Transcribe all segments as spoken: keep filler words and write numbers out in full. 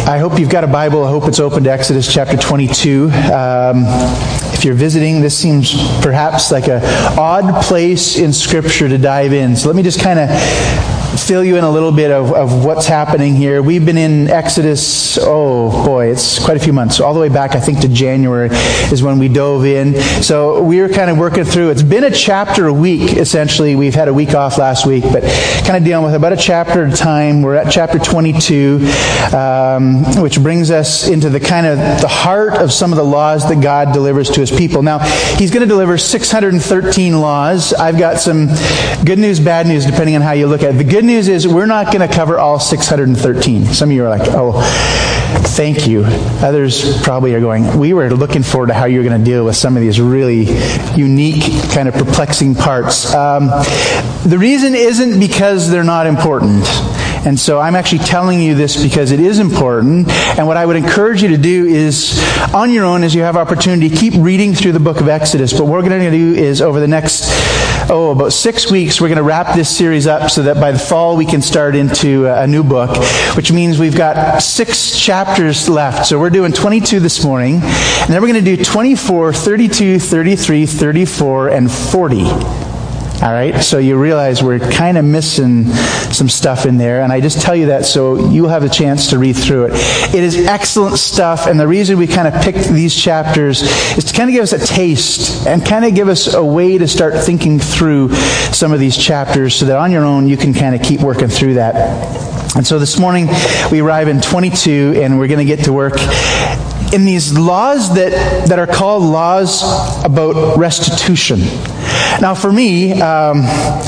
I hope you've got a Bible. I hope it's open to Exodus chapter twenty-two. Um, if you're visiting, this seems perhaps like an odd place in Scripture to dive in. So let me just kind of fill you in a little bit of, of what's happening here. We've been in Exodus, oh boy, it's quite a few months. All the way back, I think, to January is when we dove in. So we were kind of working through. It's been a chapter a week, essentially. We've had a week off last week, but kind of dealing with about a chapter at a time. We're at chapter twenty-two, um, which brings us into the kind of the heart of some of the laws that God delivers to His people. Now, He's going to deliver six hundred thirteen laws. I've got some good news, bad news, depending on how you look at it. The good news is we're not going to cover all six hundred thirteen. Some of you are like, oh, thank you. Others probably are going, we were looking forward to how you're going to deal with some of these really unique, kind of perplexing parts. Um, the reason isn't because they're not important. And so I'm actually telling you this because it is important. And what I would encourage you to do is, on your own, as you have opportunity, keep reading through the book of Exodus. But what we're going to do is, over the next, oh, about six weeks, we're going to wrap this series up so that by the fall we can start into a new book, which means we've got six chapters left. So we're doing twenty-two this morning. And then we're going to do twenty-four, thirty-two, thirty-three, thirty-four, and forty. All right, so you realize we're kind of missing some stuff in there, and I just tell you that so you'll have a chance to read through it. It is excellent stuff, and the reason we kind of picked these chapters is to kind of give us a taste and kind of give us a way to start thinking through some of these chapters so that on your own you can kind of keep working through that. And so this morning we arrive in twenty-two, and we're going to get to work in these laws that, that are called laws about restitution. Now for me, um,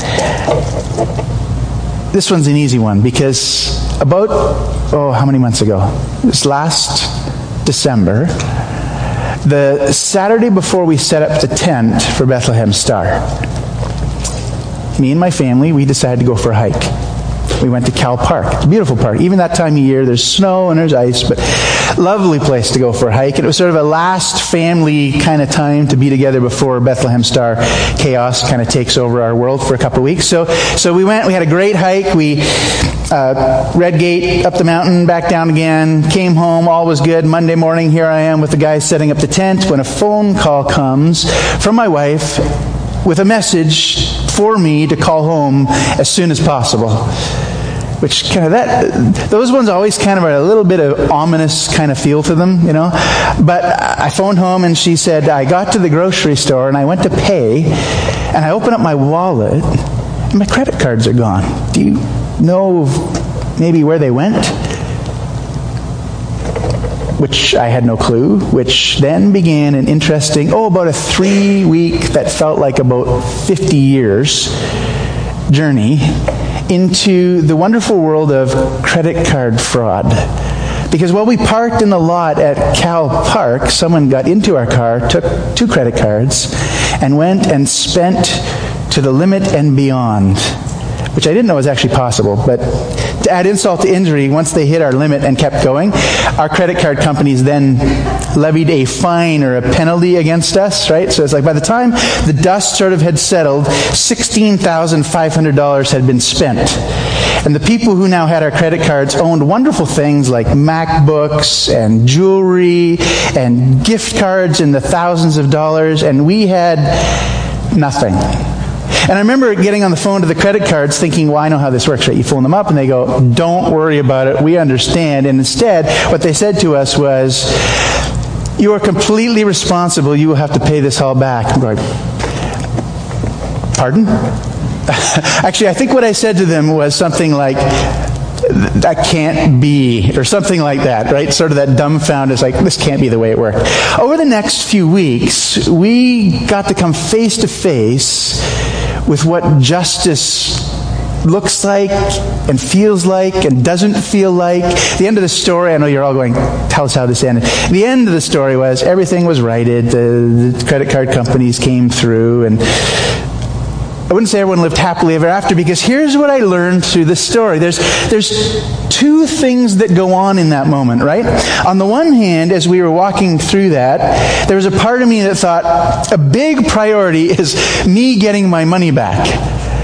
this one's an easy one because about, oh, how many months ago? This last December, the Saturday before we set up the tent for Bethlehem Star, me and my family, we decided to go for a hike. We went to Cal Park. It's a beautiful park. Even that time of year, there's snow and there's ice, but lovely place to go for a hike. And it was sort of a last family kind of time to be together before Bethlehem Star chaos kind of takes over our world for a couple of weeks. So, so we went. We had a great hike. We uh, Red Gate, up the mountain, back down again. Came home. All was good. Monday morning, here I am with the guys setting up the tent when a phone call comes from my wife with a message for me to call home as soon as possible. Which kind of that, those ones always kind of are a little bit of ominous kind of feel to them, you know. But I phoned home and she said, I got to the grocery store and I went to pay and I opened up my wallet and my credit cards are gone. Do you know maybe where they went? Which I had no clue, which then began an interesting, oh, about a three week that felt like about fifty years journey into the wonderful world of credit card fraud. Because while we parked in the lot at Cal Park, someone got into our car, took two credit cards, and went and spent to the limit and beyond, which I didn't know was actually possible. But to add insult to injury, once they hit our limit and kept going, our credit card companies then levied a fine or a penalty against us, right? So it's like by the time the dust sort of had settled, sixteen thousand five hundred dollars had been spent. And the people who now had our credit cards owned wonderful things like MacBooks and jewelry and gift cards in the thousands of dollars, and we had nothing. And I remember getting on the phone to the credit cards thinking, well, I know how this works, right? You phone them up and they go, don't worry about it, we understand. And instead, what they said to us was, you are completely responsible, you will have to pay this all back. I'm going, pardon? Actually, I think what I said to them was something like, that can't be, or something like that, right? Sort of that dumbfounded, it's like, this can't be the way it worked. Over the next few weeks, we got to come face to face with what justice looks like and feels like and doesn't feel like. The end of the story, I know you're all going, tell us how this ended. The end of the story was everything was righted. The, the credit card companies came through, and I wouldn't say everyone lived happily ever after, because here's what I learned through this story. There's, there's two things that go on in that moment, right? On the one hand, as we were walking through that, there was a part of me that thought, a big priority is me getting my money back.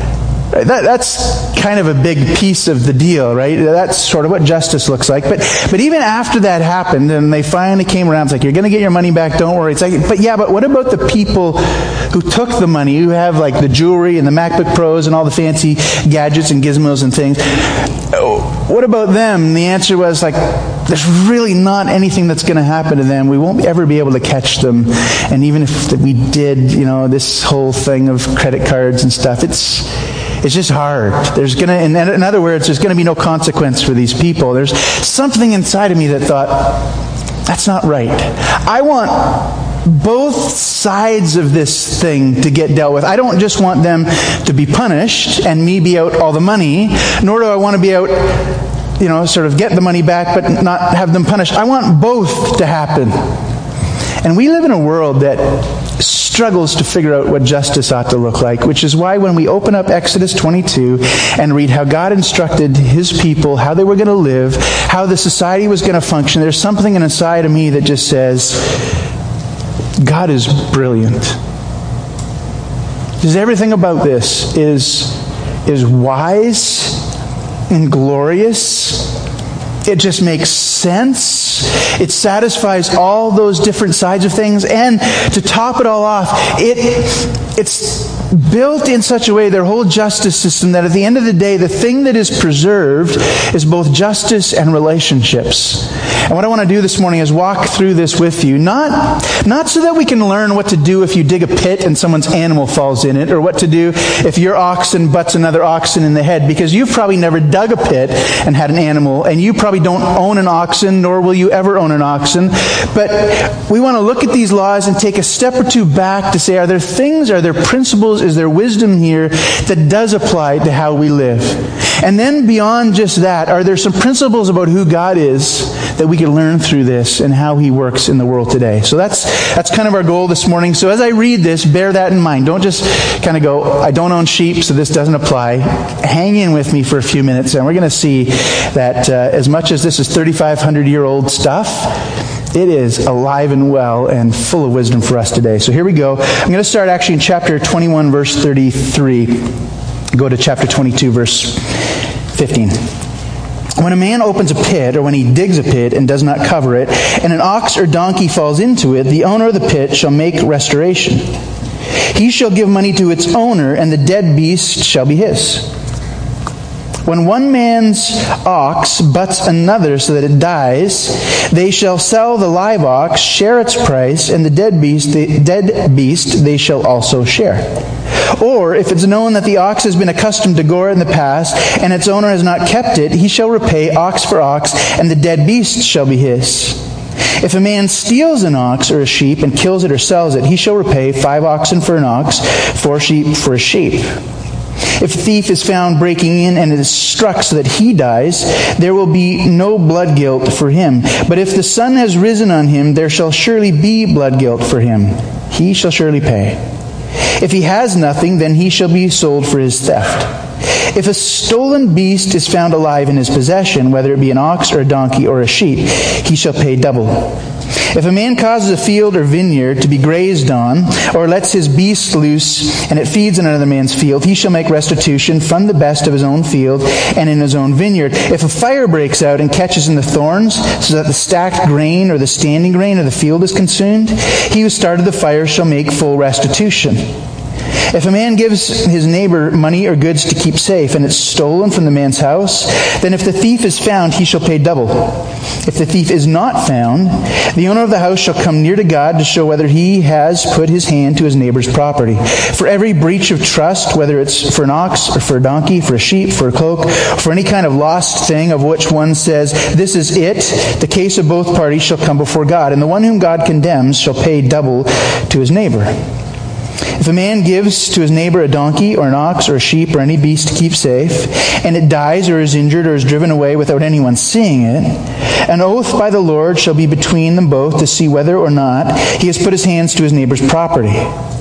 Right? That, that's kind of a big piece of the deal, right? That's sort of what justice looks like. But but even after that happened, and they finally came around, it's like, you're going to get your money back, don't worry. It's like, but yeah, but what about the people who took the money, who have like the jewelry and the MacBook Pros and all the fancy gadgets and gizmos and things? What about them? And the answer was like, there's really not anything that's going to happen to them. We won't ever be able to catch them. And even if we did, you know, this whole thing of credit cards and stuff, it's it's just hard. There's going to, in, in other words, there's going to be no consequence for these people. There's something inside of me that thought, that's not right. I want both sides of this thing to get dealt with. I don't just want them to be punished and me be out all the money, nor do I want to be out, you know, sort of get the money back but not have them punished. I want both to happen. And we live in a world that struggles to figure out what justice ought to look like, which is why when we open up Exodus twenty-two and read how God instructed His people, how they were going to live, how the society was going to function, there's something inside of me that just says, God is brilliant. Because everything about this is, is wise and glorious. It just makes sense. It satisfies all those different sides of things. And to top it all off, it it's built in such a way, their whole justice system, that at the end of the day, the thing that is preserved is both justice and relationships. And what I want to do this morning is walk through this with you, not, not so that we can learn what to do if you dig a pit and someone's animal falls in it, or what to do if your oxen butts another oxen in the head, because you've probably never dug a pit and had an animal, and you probably don't own an oxen, nor will you ever own an oxen. But we want to look at these laws and take a step or two back to say, are there things, are there principles, is there wisdom here that does apply to how we live? And then beyond just that, are there some principles about who God is that we can learn through this and how He works in the world today? So that's that's kind of our goal this morning. So as I read this, bear that in mind. Don't just kind of go, I don't own sheep, so this doesn't apply. Hang in with me for a few minutes, and we're going to see that uh, as much as this is thirty-five hundred year old stuff, it is alive and well and full of wisdom for us today. So here we go. I'm going to start actually in chapter twenty-one, verse thirty-three. Go to chapter twenty-two, verse fifteen. When a man opens a pit, or when he digs a pit and does not cover it, and an ox or donkey falls into it, the owner of the pit shall make restoration. He shall give money to its owner, and the dead beast shall be his. When one man's ox butts another so that it dies, they shall sell the live ox, share its price, and the dead beast, the dead beast they shall also share. Or, if it's known that the ox has been accustomed to gore in the past, and its owner has not kept it, he shall repay ox for ox, and the dead beast shall be his. If a man steals an ox or a sheep and kills it or sells it, he shall repay five oxen for an ox, four sheep for a sheep. If a thief is found breaking in and is struck so that he dies, there will be no blood guilt for him. But if the sun has risen on him, there shall surely be blood guilt for him. He shall surely pay. If he has nothing, then he shall be sold for his theft. If a stolen beast is found alive in his possession, whether it be an ox or a donkey or a sheep, he shall pay double. If a man causes a field or vineyard to be grazed on, or lets his beast loose, and it feeds in another man's field, he shall make restitution from the best of his own field and in his own vineyard. If a fire breaks out and catches in the thorns, so that the stacked grain or the standing grain of the field is consumed, he who started the fire shall make full restitution. If a man gives his neighbor money or goods to keep safe, and it's stolen from the man's house, then if the thief is found, he shall pay double. If the thief is not found, the owner of the house shall come near to God to show whether he has put his hand to his neighbor's property. For every breach of trust, whether it's for an ox or for a donkey, for a sheep, for a cloak, for any kind of lost thing of which one says, this is it, the case of both parties shall come before God, and the one whom God condemns shall pay double to his neighbor. If a man gives to his neighbor a donkey or an ox or a sheep or any beast to keep safe, and it dies or is injured or is driven away without anyone seeing it, an oath by the Lord shall be between them both to see whether or not he has put his hands to his neighbor's property.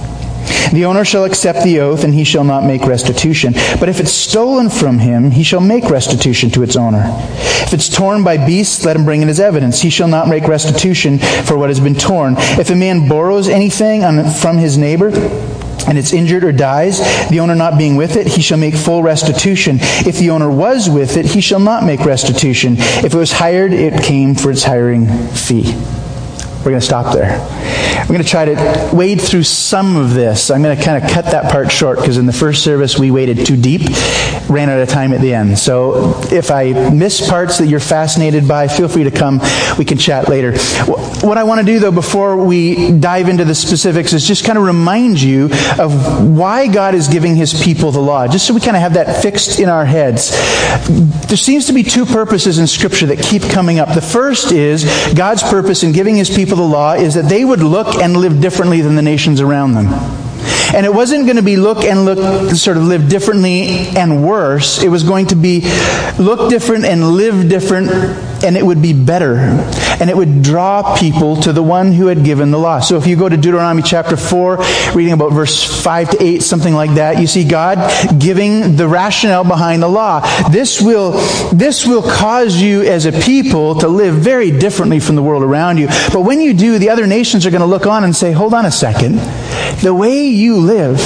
The owner shall accept the oath, and he shall not make restitution. But if it's stolen from him, he shall make restitution to its owner. If it's torn by beasts, let him bring in his evidence. He shall not make restitution for what has been torn. If a man borrows anything from his neighbor, and it's injured or dies, the owner not being with it, he shall make full restitution. If the owner was with it, he shall not make restitution. If it was hired, it came for its hiring fee. We're going to stop there. We're going to try to wade through some of this. I'm going to kind of cut that part short because in the first service we waded too deep, ran out of time at the end. So if I miss parts that you're fascinated by, feel free to come. We can chat later. What I want to do, though, before we dive into the specifics is just kind of remind you of why God is giving His people the law, just so we kind of have that fixed in our heads. There seems to be two purposes in Scripture that keep coming up. The first is God's purpose in giving His people the law is that they would look and live differently than the nations around them. And it wasn't going to be look and look, sort of live differently and worse. It was going to be look different and live different, and it would be better. And it would draw people to the one who had given the law. So if you go to Deuteronomy chapter four, reading about verse five to eight, something like that, you see God giving the rationale behind the law. This will, this will cause you as a people to live very differently from the world around you. But when you do, the other nations are going to look on and say, hold on a second. The way you live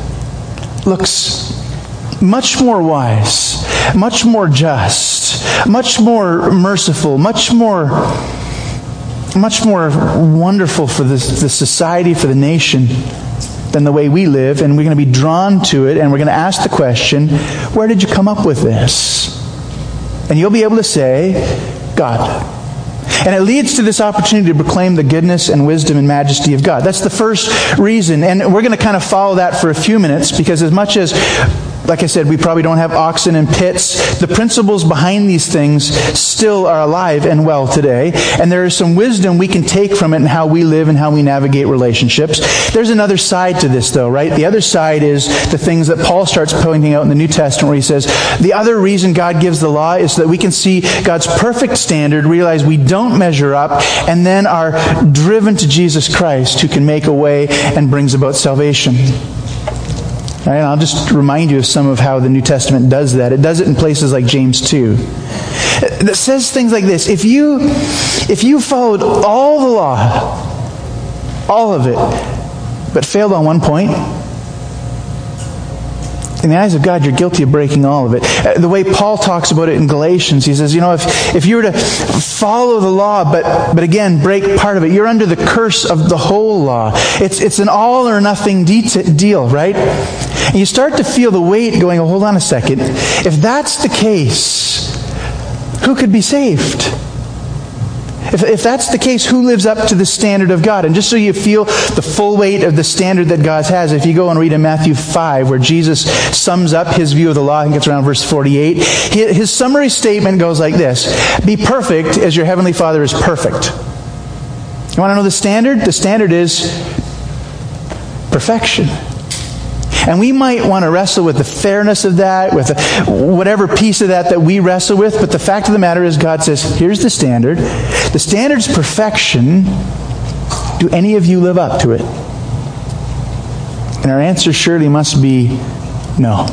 looks much more wise, much more just, much more merciful, much more much more wonderful for the, the society, for the nation, than the way we live. And we're going to be drawn to it, and we're going to ask the question, where did you come up with this? And you'll be able to say, God. And it leads to this opportunity to proclaim the goodness and wisdom and majesty of God. That's the first reason. And we're going to kind of follow that for a few minutes, because as much as, like I said, we probably don't have oxen and pits, the principles behind these things still are alive and well today. And there is some wisdom we can take from it in how we live and how we navigate relationships. There's another side to this, though, right? The other side is the things that Paul starts pointing out in the New Testament, where he says, the other reason God gives the law is so that we can see God's perfect standard, realize we don't measure up, and then are driven to Jesus Christ, who can make a way and brings about salvation. Right, and I'll just remind you of some of how the New Testament does that. It does it in places like James two. That says things like this. If you, if you followed all the law, all of it, but failed on one point, in the eyes of God, you're guilty of breaking all of it. The way Paul talks about it in Galatians, he says, you know, if, if you were to follow the law, but, but again, break part of it, you're under the curse of the whole law. It's, it's an all or nothing de- deal, right? And you start to feel the weight going, oh, hold on a second. If that's the case, who could be saved? If, if that's the case, who lives up to the standard of God? And just so you feel the full weight of the standard that God has, if you go and read in Matthew five, where Jesus sums up His view of the law, I think it's around verse forty-eight, his, his summary statement goes like this: be perfect as your heavenly Father is perfect. You want to know the standard? The standard is perfection. And we might want to wrestle with the fairness of that, with the, whatever piece of that that we wrestle with. But the fact of the matter is, God says, here's the standard. The standard's perfection. Do any of you live up to it? And our answer surely must be no.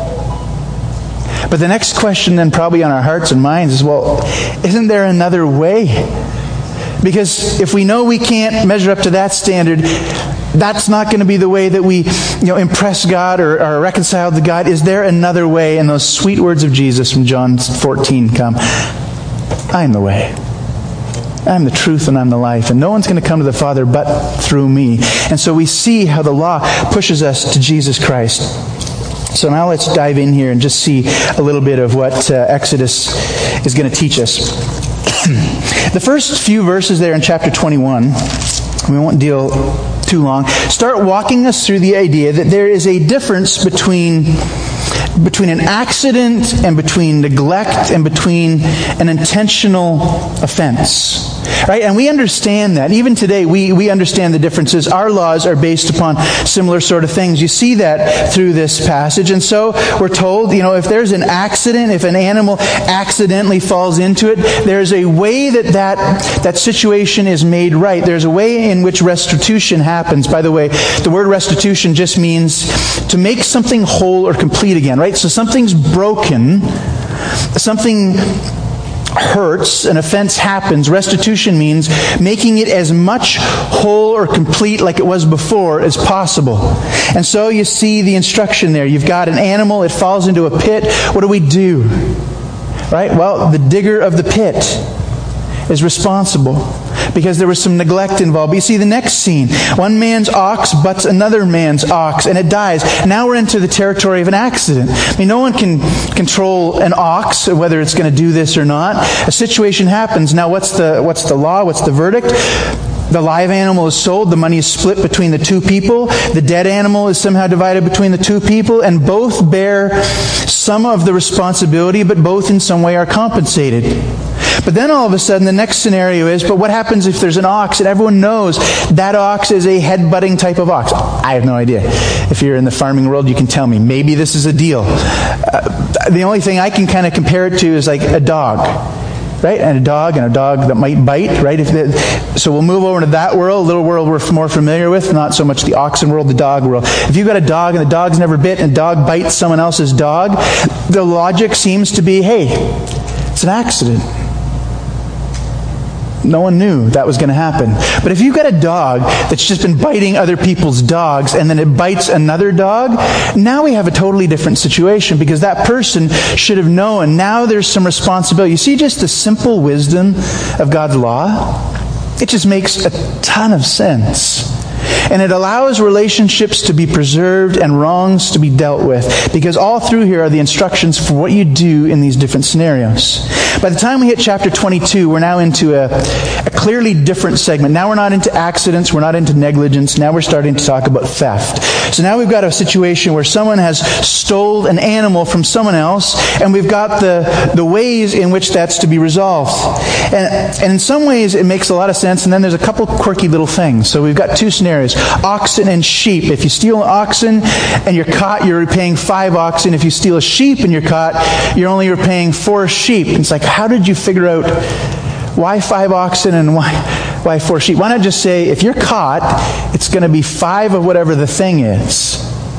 But the next question then probably on our hearts and minds is, well, isn't there another way? Because if we know we can't measure up to that standard, that's not going to be the way that we, you know, impress God or are reconciled to God. Is there another way? And those sweet words of Jesus from John fourteen come. I am the way. I am the truth and I'm the life. And no one's going to come to the Father but through me. And so we see how the law pushes us to Jesus Christ. So now let's dive in here and just see a little bit of what uh, Exodus is going to teach us. The first few verses there in chapter twenty-one, we won't deal too long, start walking us through the idea that there is a difference between between an accident and between neglect and between an intentional offense. Right? And we understand that. Even today, we, we understand the differences. Our laws are based upon similar sort of things. You see that through this passage. And so we're told, you know, if there's an accident, if an animal accidentally falls into it, there's a way that that, that situation is made right. There's a way in which restitution happens. By the way, the word restitution just means to make something whole or complete again, right? So something's broken, something hurts, an offense happens, restitution means making it as much whole or complete like it was before as possible. And so you see the instruction there. You've got an animal, it falls into a pit. What do we do? Right? Well, the digger of the pit is responsible because there was some neglect involved. But you see the next scene. One man's ox butts another man's ox and it dies. Now we're into the territory of an accident. I mean, no one can control an ox, whether it's going to do this or not. A situation happens. Now what's the, what's the law? What's the verdict? The live animal is sold. The money is split between the two people. The dead animal is somehow divided between the two people. And both bear some of the responsibility, but both in some way are compensated. But then all of a sudden the next scenario is, but what happens if there's an ox and everyone knows that ox is a head-butting type of ox? I have no idea. If you're in the farming world, you can tell me. Maybe this is a deal. Uh, the only thing I can kind of compare it to is like a dog. Right? And a dog, and a dog that might bite, right? If the, so we'll move over to that world, a little world we're more familiar with, not so much the oxen world, the dog world. If you've got a dog and the dog's never bit and the dog bites someone else's dog, the logic seems to be, hey, it's an accident. No one knew that was going to happen. But if you've got a dog that's just been biting other people's dogs and then it bites another dog, now we have a totally different situation because that person should have known. Now there's some responsibility. You see just the simple wisdom of God's law? It just makes a ton of sense. And it allows relationships to be preserved and wrongs to be dealt with. Because all through here are the instructions for what you do in these different scenarios. By the time we hit chapter twenty-two, we're now into a, a clearly different segment. Now we're not into accidents, we're not into negligence, now we're starting to talk about theft. So now we've got a situation where someone has stole an animal from someone else, and we've got the, the ways in which that's to be resolved. And, and in some ways it makes a lot of sense, and then there's a couple quirky little things. So we've got two scenarios. Oxen and sheep. If you steal an oxen and you're caught, you're paying five oxen. If you steal a sheep and you're caught, you're only repaying four sheep. It's like, how did you figure out why five oxen and why why four sheep? Why not just say, if you're caught, it's going to be five of whatever the thing is.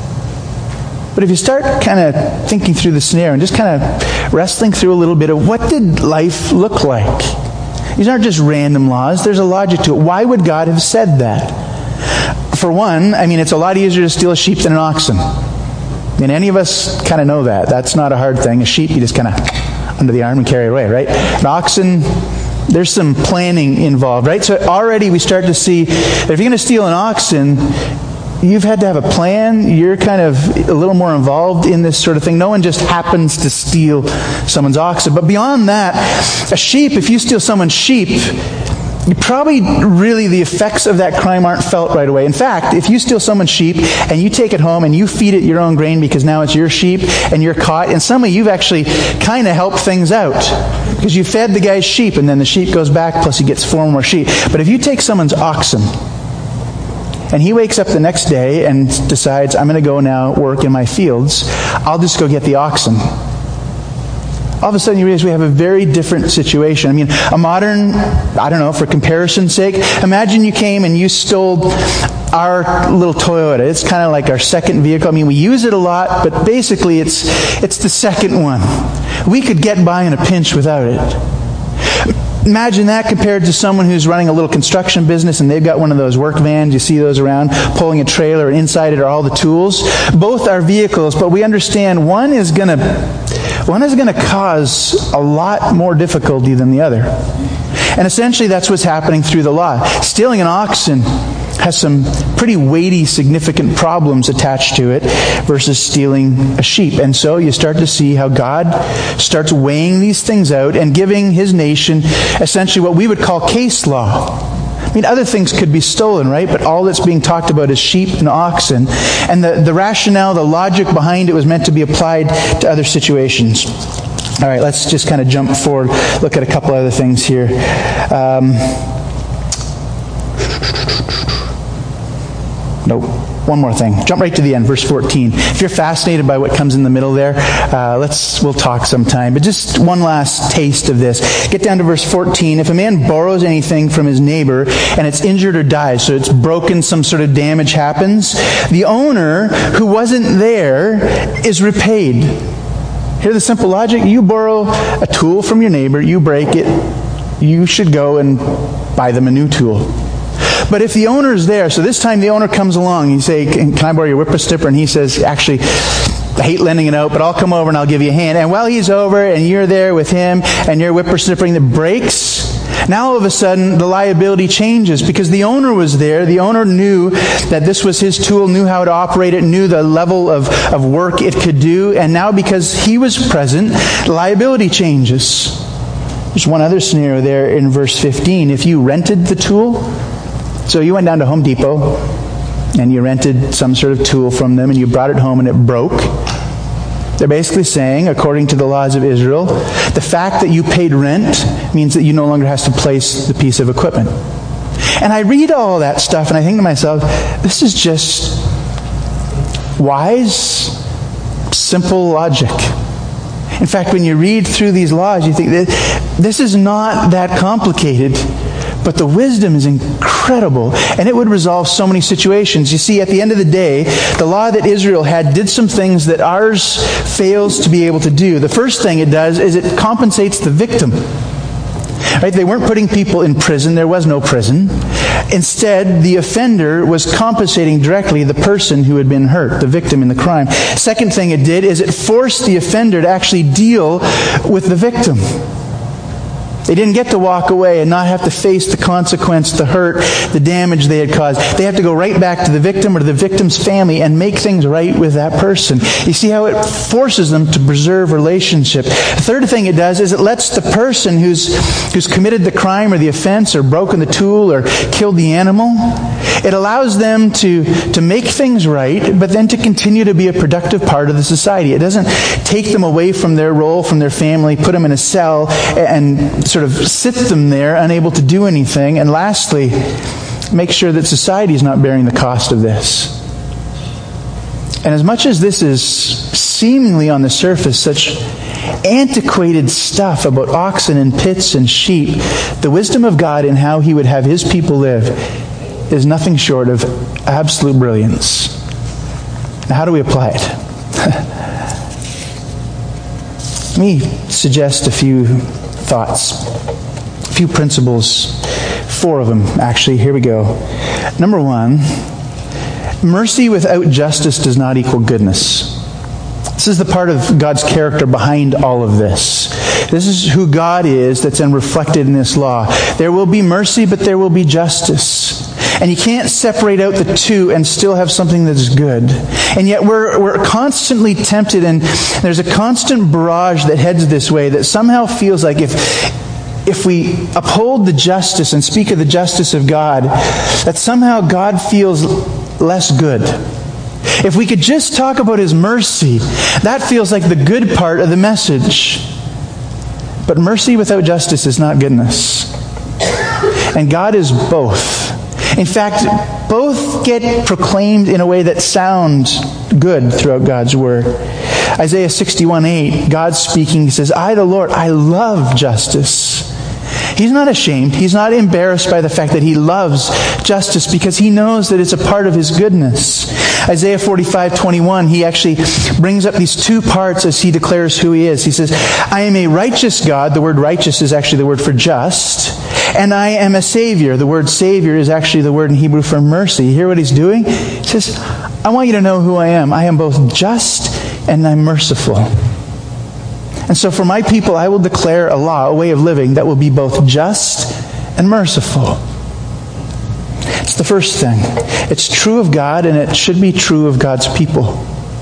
But if you start kind of thinking through the scenario and just kind of wrestling through a little bit of what did life look like? These aren't just random laws. There's a logic to it. Why would God have said that? For one, I mean, it's a lot easier to steal a sheep than an oxen. And any of us kind of know that. That's not a hard thing. A sheep, you just kind of under the arm and carry it away, right? An oxen, there's some planning involved, right? So already we start to see that if you're going to steal an oxen, you've had to have a plan. You're kind of a little more involved in this sort of thing. No one just happens to steal someone's oxen. But beyond that, a sheep, if you steal someone's sheep, you probably really, the effects of that crime aren't felt right away. In fact, if you steal someone's sheep and you take it home and you feed it your own grain because now it's your sheep and you're caught, in some way you've actually kind of helped things out. Because you fed the guy's sheep and then the sheep goes back plus he gets four more sheep. But if you take someone's oxen and he wakes up the next day and decides, I'm going to go now work in my fields, I'll just go get the oxen. All of a sudden you realize we have a very different situation. I mean, a modern, I don't know, for comparison's sake, imagine you came and you stole our little Toyota. It's kind of like our second vehicle. I mean, we use it a lot, but basically it's it's the second one. We could get by in a pinch without it. Imagine that compared to someone who's running a little construction business and they've got one of those work vans, you see those around, pulling a trailer, and inside it are all the tools. Both are vehicles, but we understand one is going to one is going to cause a lot more difficulty than the other. And essentially that's what's happening through the law. Stealing an oxen has some pretty weighty, significant problems attached to it versus stealing a sheep. And so you start to see how God starts weighing these things out and giving His nation essentially what we would call case law. I mean, other things could be stolen, right? But all that's being talked about is sheep and oxen. And the, the rationale, the logic behind it was meant to be applied to other situations. All right, let's just kind of jump forward, look at a couple other things here. Um, nope. One more thing. Jump right to the end, verse fourteen. If you're fascinated by what comes in the middle there, uh, let's we'll talk sometime. But just one last taste of this. Get down to verse fourteen. If a man borrows anything from his neighbor and it's injured or dies, so it's broken, some sort of damage happens, the owner who wasn't there is repaid. Hear the simple logic? You borrow a tool from your neighbor, you break it, you should go and buy them a new tool. But if the owner is there, so this time the owner comes along, you say, can I borrow your whipper snipper? And he says, actually, I hate lending it out, but I'll come over and I'll give you a hand. And while he's over and you're there with him and you're whipper snippering, the breaks, now all of a sudden the liability changes because the owner was there. The owner knew that this was his tool, knew how to operate it, knew the level of, of work it could do. And now because he was present, liability changes. There's one other scenario there in verse fifteen. If you rented the tool, so you went down to Home Depot and you rented some sort of tool from them and you brought it home and it broke. They're basically saying, according to the laws of Israel, the fact that you paid rent means that you no longer have to place the piece of equipment. And I read all that stuff and I think to myself, this is just wise, simple logic. In fact, when you read through these laws, you think that this is not that complicated. But the wisdom is incredible, and it would resolve so many situations. You see, at the end of the day, the law that Israel had did some things that ours fails to be able to do. The first thing it does is it compensates the victim. Right? They weren't putting people in prison. There was no prison. Instead, the offender was compensating directly the person who had been hurt, the victim in the crime. Second thing it did is it forced the offender to actually deal with the victim. They didn't get to walk away and not have to face the consequence, the hurt, the damage they had caused. They have to go right back to the victim or to the victim's family and make things right with that person. You see how it forces them to preserve relationship. The third thing it does is it lets the person who's who's committed the crime or the offense or broken the tool or killed the animal, it allows them to, to make things right, but then to continue to be a productive part of the society. It doesn't take them away from their role, from their family, put them in a cell, and sort of sit them there, unable to do anything. And lastly, make sure that society is not bearing the cost of this. And as much as this is seemingly on the surface such antiquated stuff about oxen and pits and sheep, the wisdom of God in how He would have His people live is nothing short of absolute brilliance. Now, how do we apply it? Let me suggest a few thoughts, a few principles, four of them actually. Here we go. Number one, mercy without justice does not equal goodness. This is the part of God's character behind all of this. This is who God is that's then reflected in this law. There will be mercy, but there will be justice. And you can't separate out the two and still have something that's good. And yet we're we're constantly tempted, and there's a constant barrage that heads this way that somehow feels like if if we uphold the justice and speak of the justice of God, that somehow God feels less good. If we could just talk about His mercy, that feels like the good part of the message. But mercy without justice is not goodness. And God is both. In fact, both get proclaimed in a way that sounds good throughout God's Word. Isaiah sixty-one eight, God speaking, He says, I, the Lord, I love justice. He's not ashamed. He's not embarrassed by the fact that He loves justice because He knows that it's a part of His goodness. Isaiah forty-five twenty-one, He actually brings up these two parts as He declares who He is. He says, I am a righteous God. The word righteous is actually the word for just. And I am a Savior. The word Savior is actually the word in Hebrew for mercy. You hear what He's doing? He says, I want you to know who I am. I am both just and I'm merciful. And so for my people, I will declare a law, a way of living that will be both just and merciful. It's the first thing. It's true of God, and it should be true of God's people.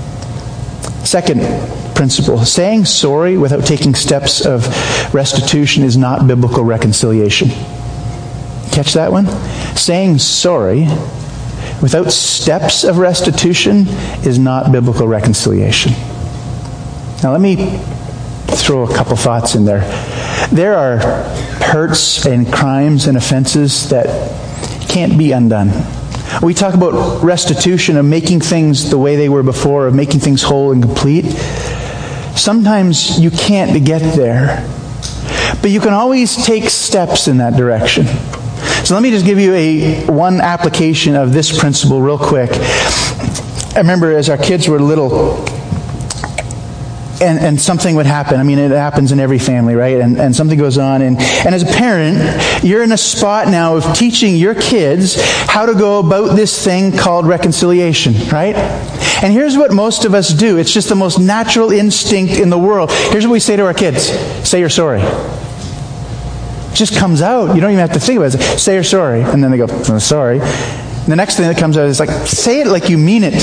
Second principle, saying sorry without taking steps of restitution is not biblical reconciliation. Catch that one? Saying sorry without steps of restitution is not biblical reconciliation. Now let me throw a couple thoughts in there. There are hurts and crimes and offenses that can't be undone. We talk about restitution, of making things the way they were before, of making things whole and complete. Sometimes you can't get there, but you can always take steps in that direction. So let me just give you a one application of this principle real quick. I remember as our kids were little, and, and something would happen. I mean, it happens in every family, right? And, and something goes on. And, and as a parent, you're in a spot now of teaching your kids how to go about this thing called reconciliation, right? And here's what most of us do. It's just the most natural instinct in the world. Here's what we say to our kids. Say you're sorry. It just comes out. You don't even have to think about it. Say you're sorry. And then they go, oh, sorry. And the next thing that comes out is like, say it like you mean it.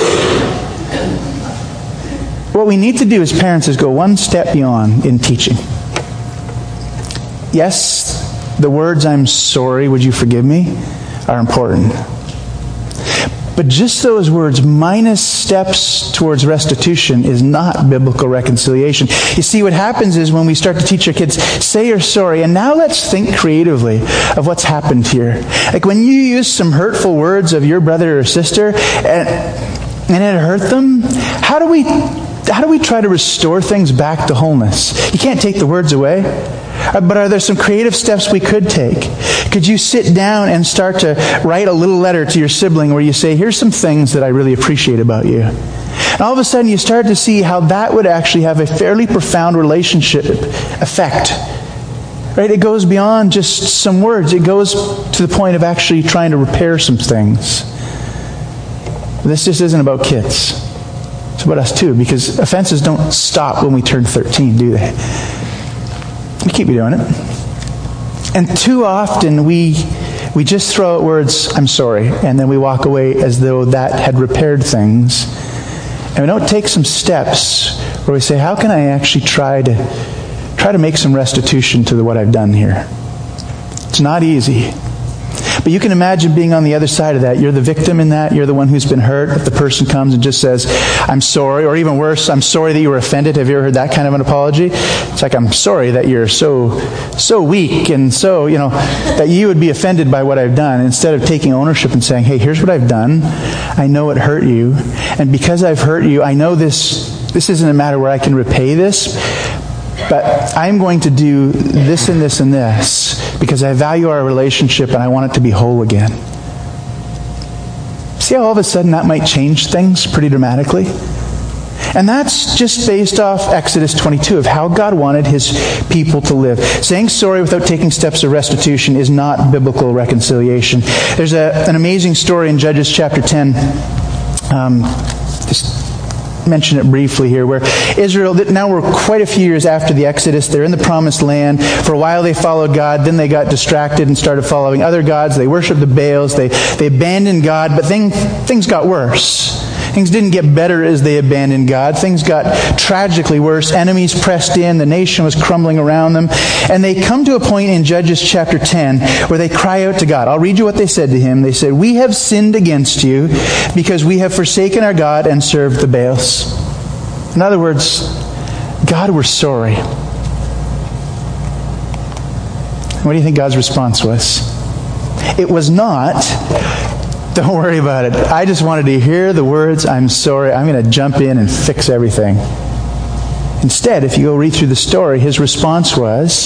What we need to do as parents is go one step beyond in teaching. Yes, the words, I'm sorry, would you forgive me, are important. But just those words minus steps towards restitution is not biblical reconciliation. You see, what happens is when we start to teach our kids, say you're sorry, and now let's think creatively of what's happened here. Like when you use some hurtful words of your brother or sister, and, and it hurt them, how do we, how do we try to restore things back to wholeness? You can't take the words away. But are there some creative steps we could take? Could you sit down and start to write a little letter to your sibling where you say, here's some things that I really appreciate about you. And all of a sudden you start to see how that would actually have a fairly profound relationship effect. Right? It goes beyond just some words. It goes to the point of actually trying to repair some things. This just isn't about kids. It's about us too, because offenses don't stop when we turn thirteen, do they? We keep doing it. And too often we we just throw out words, I'm sorry, and then we walk away as though that had repaired things. And we don't take some steps where we say, how can I actually try to try to make some restitution to the, what I've done here? It's not easy. But you can imagine being on the other side of that. You're the victim in that. You're the one who's been hurt. If the person comes and just says, I'm sorry, or even worse, I'm sorry that you were offended. Have you ever heard that kind of an apology? It's like, I'm sorry that you're so so weak and so, you know, that you would be offended by what I've done. Instead of taking ownership and saying, hey, here's what I've done. I know it hurt you. And because I've hurt you, I know this, this isn't a matter where I can repay this. But I'm going to do this and this and this because I value our relationship and I want it to be whole again. See how all of a sudden that might change things pretty dramatically? And that's just based off Exodus twenty-two of how God wanted His people to live. Saying sorry without taking steps of restitution is not biblical reconciliation. There's a, an amazing story in Judges chapter ten. Um, just mention it briefly here, where Israel, now we're quite a few years after the Exodus, they're in the promised land. For a while they followed God, then they got distracted and started following other gods. They worshiped the Baals, they, they abandoned God, but thing, things got worse. Things didn't get better as they abandoned God. Things got tragically worse. Enemies pressed in, the nation was crumbling around them, and they come to a point in Judges chapter ten where they cry out to God. I'll read you what they said to Him. They said, we have sinned against you because we have forsaken our God and served the Baals. In other words, God, we're sorry. What do you think God's response was? It was not, don't worry about it. I just wanted to hear the words, I'm sorry. I'm going to jump in and fix everything. Instead, if you go read through the story, His response was,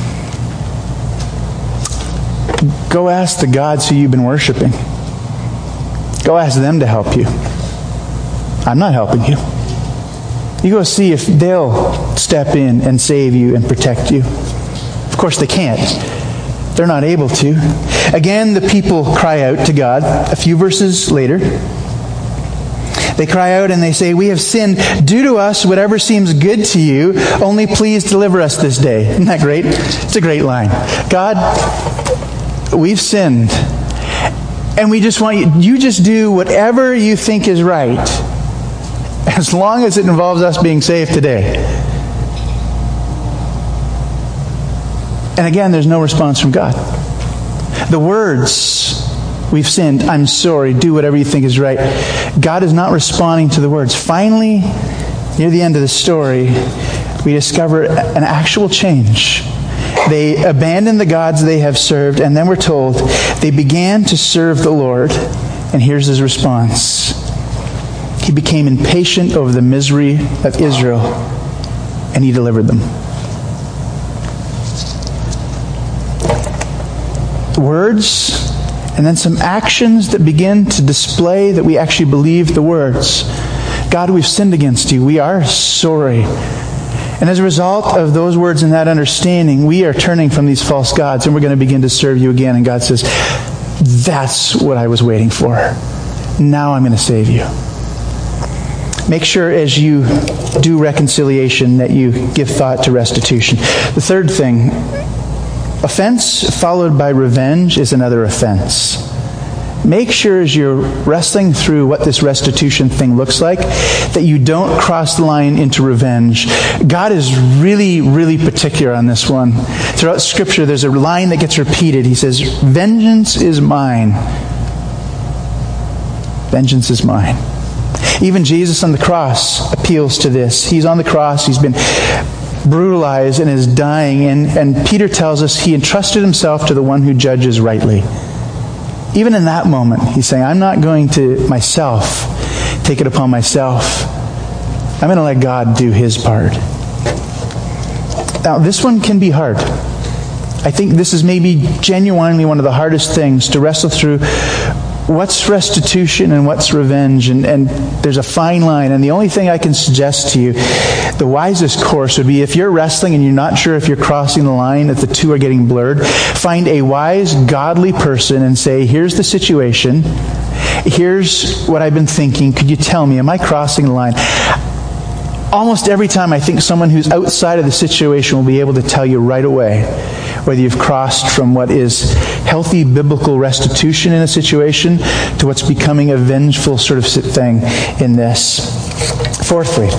go ask the gods who you've been worshiping. Go ask them to help you. I'm not helping you. You go see if they'll step in and save you and protect you. Of course they can't. They're not able to. Again, the people cry out to God. A few verses later, they cry out and they say, we have sinned. Do to us whatever seems good to you. Only please deliver us this day. Isn't that great? It's a great line. God, we've sinned. And we just want you, you just do whatever you think is right. As long as it involves us being saved today. And again, there's no response from God. The words, we've sinned, I'm sorry, do whatever you think is right. God is not responding to the words. Finally, near the end of the story, we discover an actual change. They abandoned the gods they have served, and then we're told they began to serve the Lord. And here's His response. He became impatient over the misery of Israel, and He delivered them. Words, and then some actions that begin to display that we actually believe the words. God, we've sinned against you. We are sorry. And as a result of those words and that understanding, we are turning from these false gods and we're going to begin to serve you again. And God says, that's what I was waiting for. Now I'm going to save you. Make sure as you do reconciliation that you give thought to restitution. The third thing, offense followed by revenge is another offense. Make sure as you're wrestling through what this restitution thing looks like, that you don't cross the line into revenge. God is really, really particular on this one. Throughout Scripture, there's a line that gets repeated. He says, vengeance is mine. Vengeance is mine. Even Jesus on the cross appeals to this. He's on the cross. He's been brutalized and is dying. And, and Peter tells us he entrusted himself to the one who judges rightly. Even in that moment, he's saying, I'm not going to myself take it upon myself. I'm going to let God do his part. Now, this one can be hard. I think this is maybe genuinely one of the hardest things to wrestle through. What's restitution and what's revenge? And, and there's a fine line. And the only thing I can suggest to you, the wisest course would be if you're wrestling and you're not sure if you're crossing the line, if the two are getting blurred, find a wise, godly person and say, here's the situation. Here's what I've been thinking. Could you tell me, am I crossing the line? Almost every time I think someone who's outside of the situation will be able to tell you right away whether you've crossed from what is healthy biblical restitution in a situation to what's becoming a vengeful sort of thing in this. Fourthly,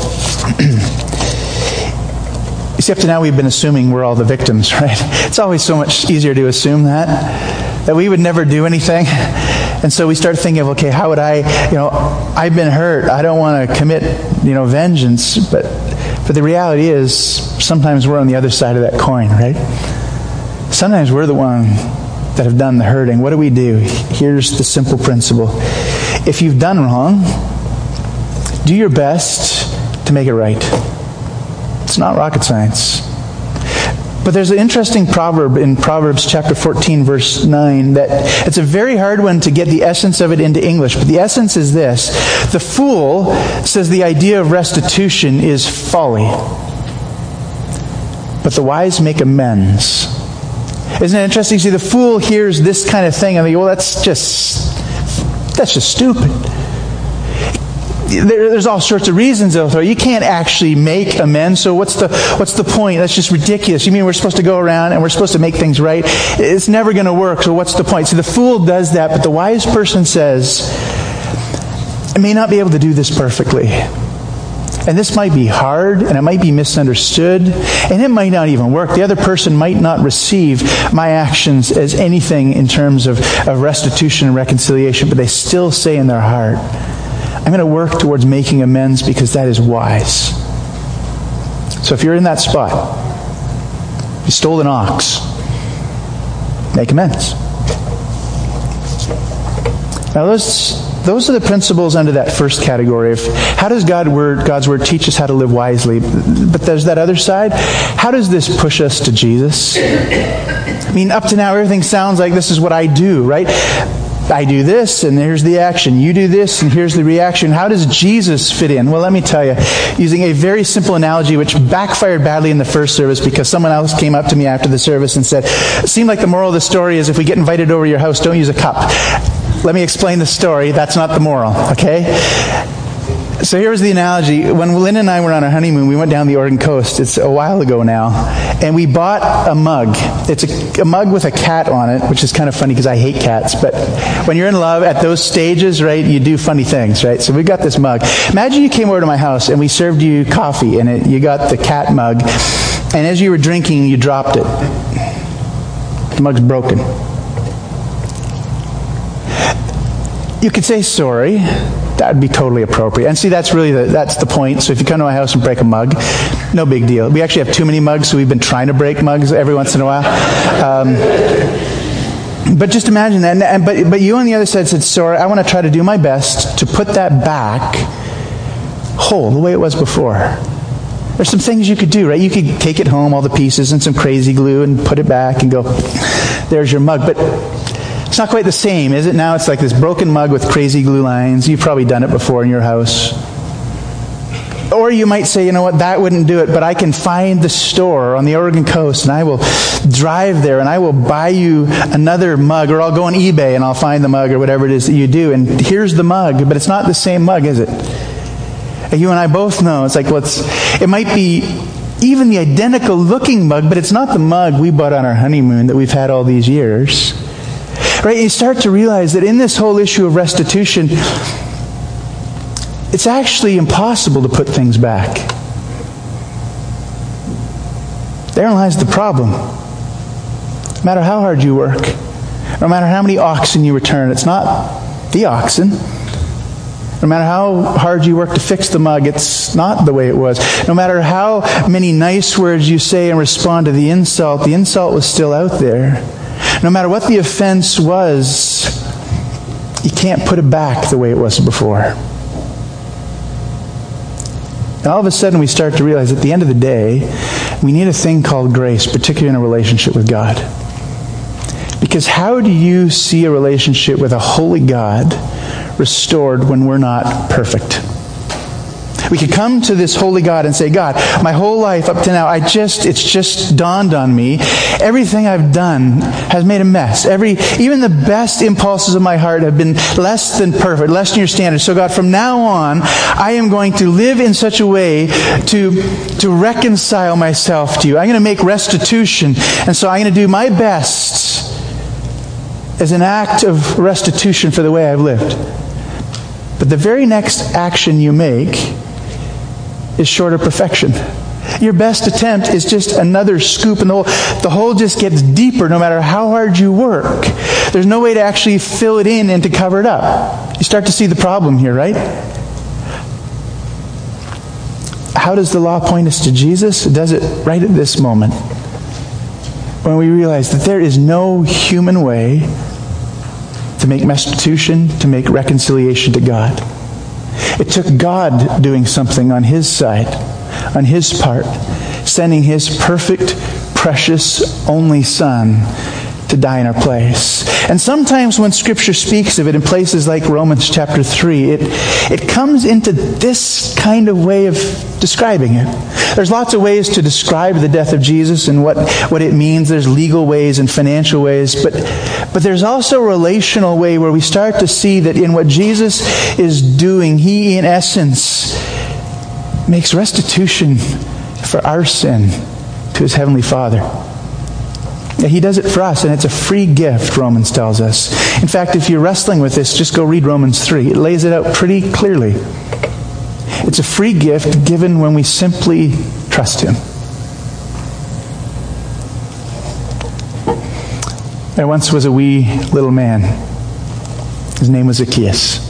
you see, up to now we've been assuming we're all the victims, right? It's always so much easier to assume that, that we would never do anything. And so we start thinking of, okay, how would I, you know, I've been hurt. I don't want to commit, you know, vengeance. But, but the reality is, sometimes we're on the other side of that coin, right? Sometimes we're the one that have done the hurting. What do we do? Here's the simple principle. If you've done wrong, do your best to make it right. It's not rocket science. But there's an interesting proverb in Proverbs chapter fourteen, verse nine, that it's a very hard one to get the essence of it into English. But the essence is this. The fool says the idea of restitution is folly. But the wise make amends. Isn't it interesting? See, the fool hears this kind of thing and they go, well, that's just, that's just stupid. There, there's all sorts of reasons they'll throw. You can't actually make amends, so what's the what's the point? That's just ridiculous. You mean we're supposed to go around and we're supposed to make things right? It's never going to work, so what's the point? See, the fool does that, but the wise person says, I may not be able to do this perfectly. And this might be hard, and it might be misunderstood, and it might not even work. The other person might not receive my actions as anything in terms of, of restitution and reconciliation, but they still say in their heart, I'm going to work towards making amends because that is wise. So if you're in that spot, you stole an ox, make amends. Now those those are the principles under that first category of how does God word, God's Word teach us how to live wisely. But there's that other side. How does this push us to Jesus? I mean, up to now everything sounds like this is what I do, right? I do this, and here's the action. You do this, and here's the reaction. How does Jesus fit in? Well, let me tell you, using a very simple analogy, which backfired badly in the first service because someone else came up to me after the service and said, it seemed like the moral of the story is if we get invited over to your house, don't use a cup. Let me explain the story. That's not the moral, okay? So here's the analogy. When Lynn and I were on our honeymoon, we went down the Oregon coast. It's a while ago now. And we bought a mug. It's a, a mug with a cat on it, which is kind of funny because I hate cats. But when you're in love at those stages, right, you do funny things, right? So we got this mug. Imagine you came over to my house and we served you coffee and it, you got the cat mug. And as you were drinking, you dropped it. The mug's broken. You could say sorry. That would be totally appropriate. And see, that's really the, that's the point. So if you come to my house and break a mug, no big deal. We actually have too many mugs, so we've been trying to break mugs every once in a while. Um, but just imagine that. And, and, but, but you on the other side said, sorry, I want to try to do my best to put that back whole, the way it was before. There's some things you could do, right? You could take it home, all the pieces, and some crazy glue, and put it back and go, there's your mug. But it's not quite the same, is it? Now it's like this broken mug with crazy glue lines. You've probably done it before in your house. Or you might say, you know what, that wouldn't do it, but I can find the store on the Oregon coast and I will drive there and I will buy you another mug, or I'll go on eBay and I'll find the mug or whatever it is that you do. And here's the mug, but it's not the same mug, is it? You and I both know. It's like, well, it's, it might be even the identical looking mug, but it's not the mug we bought on our honeymoon that we've had all these years. Right? You start to realize that in this whole issue of restitution, it's actually impossible to put things back. Therein lies the problem. No matter how hard you work, no matter how many oxen you return, it's not the oxen. No matter how hard you work to fix the mug, it's not the way it was. No matter how many nice words you say and respond to the insult, the insult was still out there. No matter what the offense was, you can't put it back the way it was before. And all of a sudden we start to realize at the end of the day, we need a thing called grace, particularly in a relationship with God. Because how do you see a relationship with a holy God restored when we're not perfect? We could come to this holy God and say, God, my whole life up to now, I just, it's just dawned on me, everything I've done has made a mess. Every, even the best impulses of my heart have been less than perfect, less than your standards. So God, from now on, I am going to live in such a way to, to reconcile myself to you. I'm going to make restitution. And so I'm going to do my best as an act of restitution for the way I've lived. But the very next action you make is short of perfection. Your best attempt is just another scoop, and the hole, the hole just gets deeper no matter how hard you work. There's no way to actually fill it in and to cover it up. You start to see the problem here, right? How does the law point us to Jesus? It does it right at this moment, when we realize that there is no human way to make restitution, to make reconciliation to God. It took God doing something on His side, on His part, sending His perfect, precious, only Son to die in our place. And sometimes when Scripture speaks of it in places like Romans chapter three, it, it comes into this kind of way of describing it. There's lots of ways to describe the death of Jesus and what, what it means. There's legal ways and financial ways, but, but there's also a relational way where we start to see that in what Jesus is doing, He, in essence, makes restitution for our sin to His Heavenly Father. He does it for us, and it's a free gift, Romans tells us. In fact, if you're wrestling with this, just go read Romans three. It lays it out pretty clearly. It's a free gift given when we simply trust Him. There once was a wee little man. His name was Zacchaeus.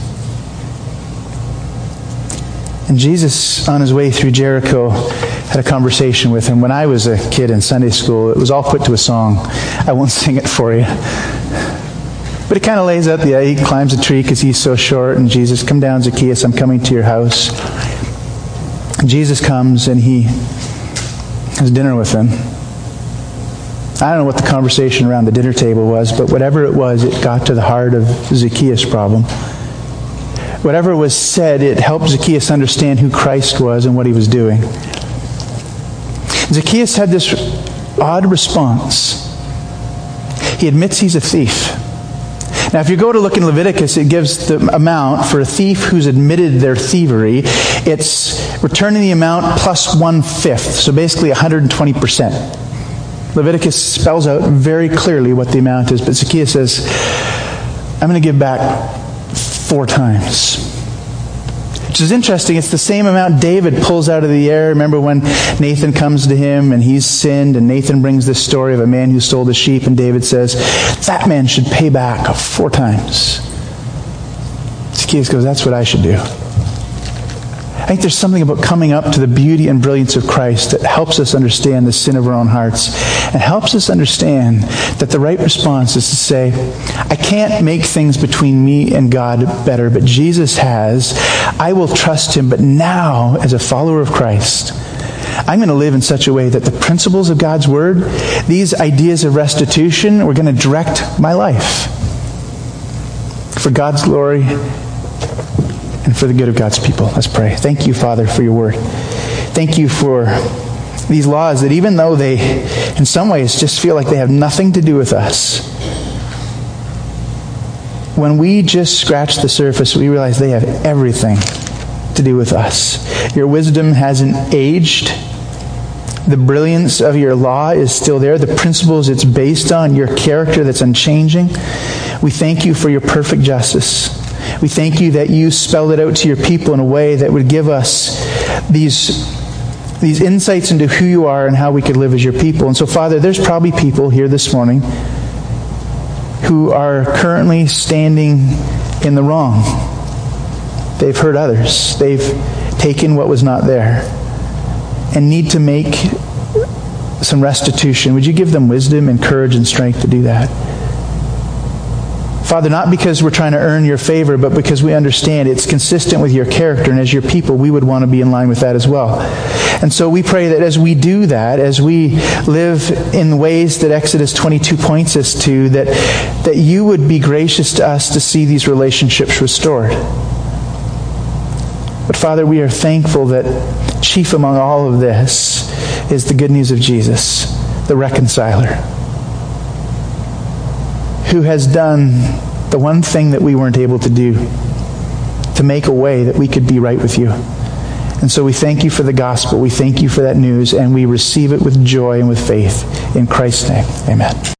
And Jesus, on His way through Jericho, had a conversation with him. When I was a kid in Sunday school, it was all put to a song. I won't sing it for you. But it kind of lays out the, yeah, he climbs a tree because he's so short, and Jesus, come down, Zacchaeus, I'm coming to your house. And Jesus comes and he has dinner with him. I don't know what the conversation around the dinner table was, but whatever it was, it got to the heart of Zacchaeus' problem. Whatever was said, it helped Zacchaeus understand who Christ was and what He was doing. Zacchaeus had this odd response. He admits he's a thief. Now, if you go to look in Leviticus, it gives the amount for a thief who's admitted their thievery. It's returning the amount plus one-fifth, so basically one hundred twenty percent. Leviticus spells out very clearly what the amount is, but Zacchaeus says, I'm going to give back four times. Which is interesting. It's the same amount David pulls out of the air. Remember when Nathan comes to him and he's sinned, and Nathan brings this story of a man who stole the sheep, and David says, that man should pay back four times. Zacchaeus goes, that's what I should do. I think there's something about coming up to the beauty and brilliance of Christ that helps us understand the sin of our own hearts, and helps us understand that the right response is to say, I can't make things between me and God better, but Jesus has. I will trust Him, but now, as a follower of Christ, I'm going to live in such a way that the principles of God's Word, these ideas of restitution, are going to direct my life for God's glory and for the good of God's people. Let's pray. Thank you, Father, for your word. Thank you for these laws that even though they, in some ways, just feel like they have nothing to do with us, when we just scratch the surface, we realize they have everything to do with us. Your wisdom hasn't aged. The brilliance of your law is still there. The principles it's based on, your character that's unchanging. We thank you for your perfect justice. We thank you that you spelled it out to your people in a way that would give us these, these insights into who you are and how we could live as your people. And so, Father, there's probably people here this morning who are currently standing in the wrong. They've hurt others. They've taken what was not there and need to make some restitution. Would you give them wisdom and courage and strength to do that? Father, not because we're trying to earn your favor, but because we understand it's consistent with your character, and as your people, we would want to be in line with that as well. And so we pray that as we do that, as we live in ways that Exodus twenty-two points us to, that, that you would be gracious to us to see these relationships restored. But Father, we are thankful that chief among all of this is the good news of Jesus, the reconciler, who has done the one thing that we weren't able to do, to make a way that we could be right with you. And so we thank you for the gospel. We thank you for that news, and we receive it with joy and with faith. In Christ's name, amen.